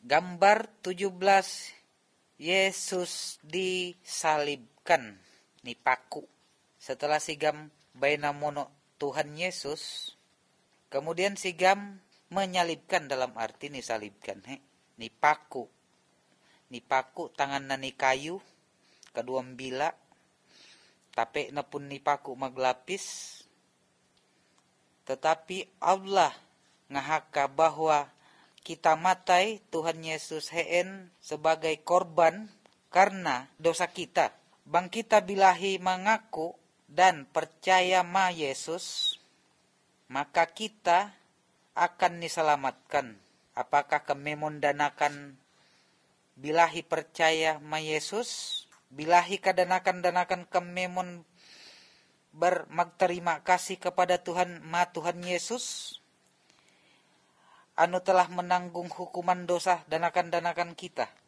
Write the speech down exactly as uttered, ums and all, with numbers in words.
Gambar tujuh belas, Yesus disalibkan ni paku. Setelah sigam baina mono Tuhan Yesus, kemudian sigam menyalibkan, dalam arti disalibkan he ni paku. Ni paku tangan na ni kayu, kedua bila, tapi na pun ni paku maglapis. Tetapi Allah ngahaka bahwa kita matai Tuhan Yesus heen sebagai korban karena dosa kita. Bang kita bilahi mengaku dan percaya ma Yesus, maka kita akan diselamatkan. Apakah kami mendanakan bilahi percaya ma Yesus? Bilahi kadanakan-danakan kami mon berterima kasih kepada Tuhan ma Tuhan Yesus, anu telah menanggung hukuman dosa danakan-danakan kita.